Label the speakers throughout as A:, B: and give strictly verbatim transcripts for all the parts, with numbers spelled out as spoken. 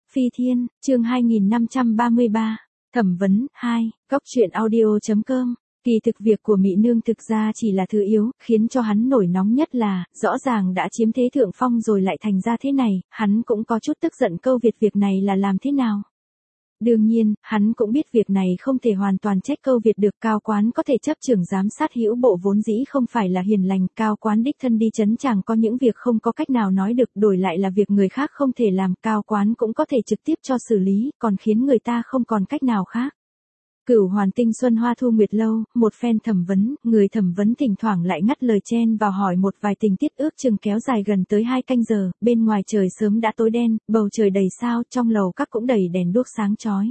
A: Phi Thiên, chương hai nghìn năm trăm ba mươi ba, thẩm vấn, hai, góc truyện audio.com. Kỳ thực việc của Mỹ Nương thực ra chỉ là thứ yếu, khiến cho hắn nổi nóng nhất là, rõ ràng đã chiếm thế thượng phong rồi lại thành ra thế này, hắn cũng có chút tức giận câu Việt việc này là làm thế nào. Đương nhiên, hắn cũng biết việc này không thể hoàn toàn trách câu Việt được, Cao Quán có thể chấp trưởng giám sát hữu bộ vốn dĩ không phải là hiền lành, Cao Quán đích thân đi chấn chàng có những việc không có cách nào nói được, đổi lại là việc người khác không thể làm, Cao Quán cũng có thể trực tiếp cho xử lý, còn khiến người ta không còn cách nào khác. Cửu Hoàn Tinh Xuân Hoa Thu Nguyệt Lâu, một phen thẩm vấn, người thẩm vấn thỉnh thoảng lại ngắt lời chen vào hỏi một vài tình tiết, ước chừng kéo dài gần tới hai canh giờ, bên ngoài trời sớm đã tối đen, bầu trời đầy sao, trong lầu các cũng đầy đèn đuốc sáng chói.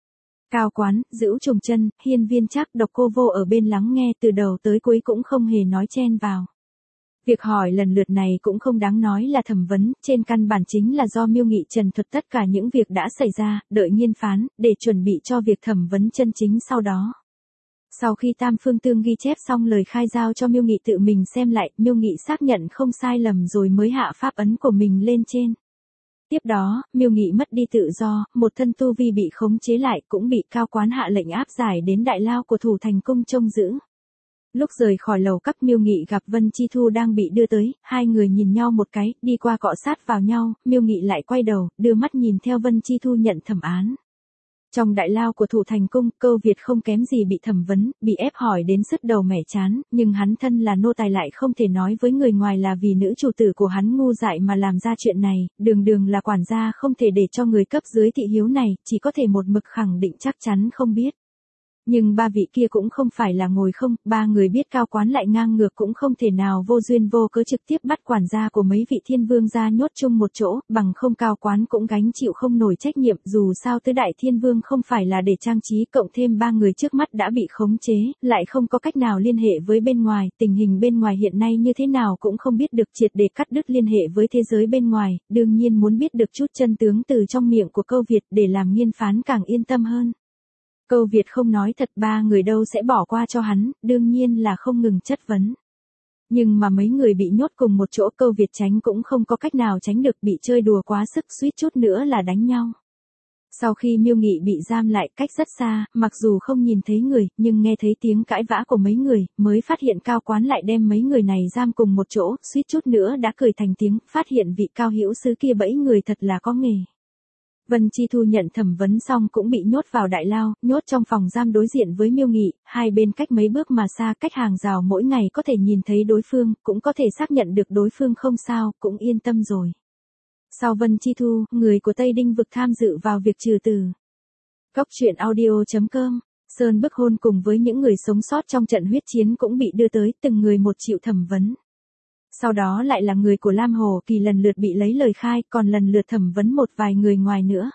A: Cao Quán, Dữu Trùng Chân, Hiên Viên Trác, Độc Cô Vô ở bên lắng nghe từ đầu tới cuối cũng không hề nói chen vào. Việc hỏi lần lượt này cũng không đáng nói là thẩm vấn, trên căn bản chính là do Miêu Nghị trần thuật tất cả những việc đã xảy ra, đợi nghiên phán, để chuẩn bị cho việc thẩm vấn chân chính sau đó. Sau khi Tam Phương Tương ghi chép xong lời khai giao cho Miêu Nghị tự mình xem lại, Miêu Nghị xác nhận không sai lầm rồi mới hạ pháp ấn của mình lên trên. Tiếp đó, Miêu Nghị mất đi tự do, một thân tu vi bị khống chế lại, cũng bị Cao Quán hạ lệnh áp giải đến đại lao của Thủ Thành Cung trông giữ. Lúc rời khỏi lầu các, Miêu Nghị gặp Vân Chi Thu đang bị đưa tới, hai người nhìn nhau một cái, đi qua cọ sát vào nhau, Miêu Nghị lại quay đầu, đưa mắt nhìn theo Vân Chi Thu nhận thẩm án. Trong đại lao của Thủ Thành Cung, câu Việt không kém gì bị thẩm vấn, bị ép hỏi đến sứt đầu mẻ chán, nhưng hắn thân là nô tài lại không thể nói với người ngoài là vì nữ chủ tử của hắn ngu dại mà làm ra chuyện này, đường đường là quản gia không thể để cho người cấp dưới thị hiếu này, chỉ có thể một mực khẳng định chắc chắn không biết. Nhưng ba vị kia cũng không phải là ngồi không, ba người biết Cao Quán lại ngang ngược cũng không thể nào vô duyên vô cớ trực tiếp bắt quản gia của mấy vị thiên vương gia nhốt chung một chỗ, bằng không Cao Quán cũng gánh chịu không nổi trách nhiệm, dù sao tứ đại thiên vương không phải là để trang trí, cộng thêm ba người trước mắt đã bị khống chế, lại không có cách nào liên hệ với bên ngoài, tình hình bên ngoài hiện nay như thế nào cũng không biết được, triệt để cắt đứt liên hệ với thế giới bên ngoài, đương nhiên muốn biết được chút chân tướng từ trong miệng của câu Việt để làm nghiên phán càng yên tâm hơn. Câu Việt không nói thật, ba người đâu sẽ bỏ qua cho hắn, đương nhiên là không ngừng chất vấn. Nhưng mà mấy người bị nhốt cùng một chỗ, câu Việt tránh cũng không có cách nào tránh được, bị chơi đùa quá sức suýt chút nữa là đánh nhau. Sau khi Miêu Nghị bị giam lại cách rất xa, mặc dù không nhìn thấy người, nhưng nghe thấy tiếng cãi vã của mấy người, mới phát hiện Cao Quán lại đem mấy người này giam cùng một chỗ, suýt chút nữa đã cười thành tiếng, phát hiện vị Cao hữu sứ kia bẫy người thật là có nghề. Vân Chi Thu nhận thẩm vấn xong cũng bị nhốt vào đại lao, nhốt trong phòng giam đối diện với Miêu Nghị, hai bên cách mấy bước mà xa, cách hàng rào, mỗi ngày có thể nhìn thấy đối phương, cũng có thể xác nhận được đối phương không sao, cũng yên tâm rồi. Sau Vân Chi Thu, người của Tây Đinh vực tham dự vào việc trừ tử. Góc truyện audio.com, Sơn Bức Hôn cùng với những người sống sót trong trận huyết chiến cũng bị đưa tới, từng người một chịu thẩm vấn. Sau đó lại là người của Lam Hồ Kỳ lần lượt bị lấy lời khai, còn lần lượt thẩm vấn một vài người ngoài nữa.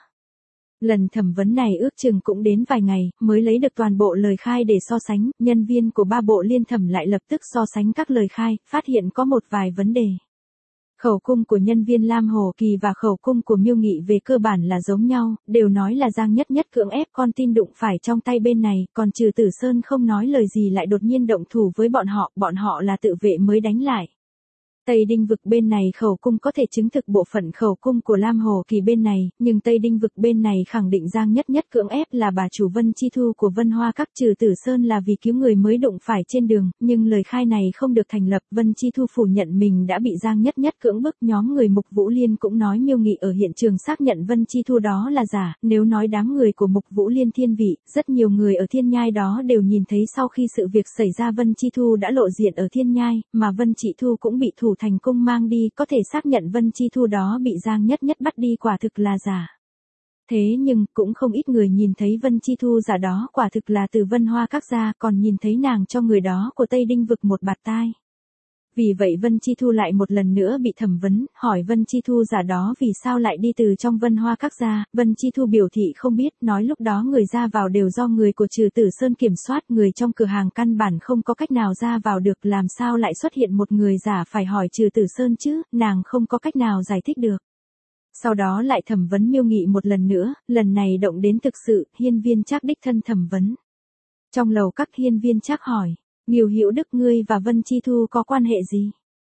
A: Lần thẩm vấn này ước chừng cũng đến vài ngày, mới lấy được toàn bộ lời khai để so sánh, nhân viên của ba bộ liên thẩm lại lập tức so sánh các lời khai, phát hiện có một vài vấn đề. Khẩu cung của nhân viên Lam Hồ Kỳ và khẩu cung của Miêu Nghị về cơ bản là giống nhau, đều nói là Giang Nhất Nhất cưỡng ép con tin đụng phải trong tay bên này, còn Trừ Tử Sơn không nói lời gì lại đột nhiên động thủ với bọn họ, bọn họ là tự vệ mới đánh lại. Tây Đinh vực bên này khẩu cung có thể chứng thực bộ phận khẩu cung của Lam Hồ Kỳ bên này, nhưng Tây Đinh vực bên này khẳng định Giang Nhất Nhất cưỡng ép là bà chủ Vân Chi Thu của Vân Hoa Các, Trừ Tử Sơn là vì cứu người mới đụng phải trên đường, nhưng lời khai này không được thành lập, Vân Chi Thu phủ nhận mình đã bị Giang Nhất Nhất cưỡng bức, nhóm người Mục Vũ Liên cũng nói Miêu Nghị ở hiện trường xác nhận Vân Chi Thu đó là giả, nếu nói đám người của Mục Vũ Liên thiên vị, rất nhiều người ở Thiên Nhai đó đều nhìn thấy sau khi sự việc xảy ra Vân Chi Thu đã lộ diện ở Thiên Nhai, mà Vân Chi Thu cũng bị Thủ Thành Cung mang đi, có thể xác nhận Vân Chi Thu đó bị Giang Nhất Nhất bắt đi quả thực là giả. Thế nhưng, cũng không ít người nhìn thấy Vân Chi Thu giả đó quả thực là từ Vân Hoa Các ra, còn nhìn thấy nàng cho người đó của Tây Đinh vực một bạt tai. Vì vậy Vân Chi Thu lại một lần nữa bị thẩm vấn, hỏi Vân Chi Thu giả đó vì sao lại đi từ trong Vân Hoa Các ra, Vân Chi Thu biểu thị không biết, nói lúc đó người ra vào đều do người của Trừ Tử Sơn kiểm soát, người trong cửa hàng căn bản không có cách nào ra vào được, làm sao lại xuất hiện một người giả, phải hỏi Trừ Tử Sơn chứ, nàng không có cách nào giải thích được. Sau đó lại thẩm vấn Miêu Nghị một lần nữa, lần này động đến thực sự, Hiên Viên Trác đích thân thẩm vấn. Trong lầu các, Hiên Viên Trác hỏi, Nghiêu Hữu Đức, ngươi và Vân Chi Thu có quan hệ gì?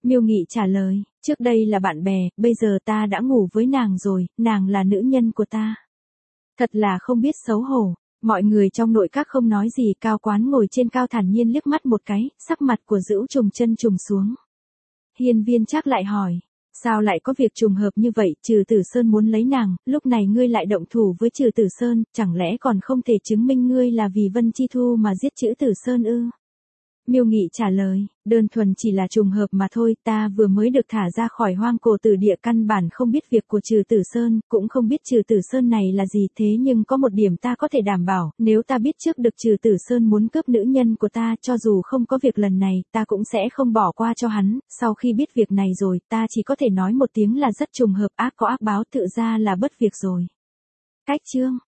A: Miêu Nghị trả lời, trước đây là bạn bè, bây giờ ta đã ngủ với nàng rồi, nàng là nữ nhân của ta. Thật là không biết xấu hổ. Mọi người trong nội các không nói gì, Cao Quán ngồi trên cao thản nhiên liếc mắt một cái, sắc mặt của Dữu Trùng chân trùng xuống. Hiên Viên Trác lại hỏi, sao lại có việc trùng hợp như vậy, Trừ Tử Sơn muốn lấy nàng, lúc này ngươi lại động thủ với Trừ Tử Sơn, chẳng lẽ còn không thể chứng minh ngươi là vì Vân Chi Thu mà giết Trữ Tử Sơn ư? Miêu Nghị trả lời, đơn thuần chỉ là trùng hợp mà thôi, ta vừa mới được thả ra khỏi Hoang Cổ Tử Địa, căn bản không biết việc của Trừ Tử Sơn, cũng không biết Trừ Tử Sơn này là gì, thế nhưng có một điểm ta có thể đảm bảo, nếu ta biết trước được Trừ Tử Sơn muốn cướp nữ nhân của ta, cho dù không có việc lần này, ta cũng sẽ không bỏ qua cho hắn, sau khi biết việc này rồi, ta chỉ có thể nói một tiếng là rất trùng hợp, ác có ác báo, tự ra là bất việc rồi. Cách chương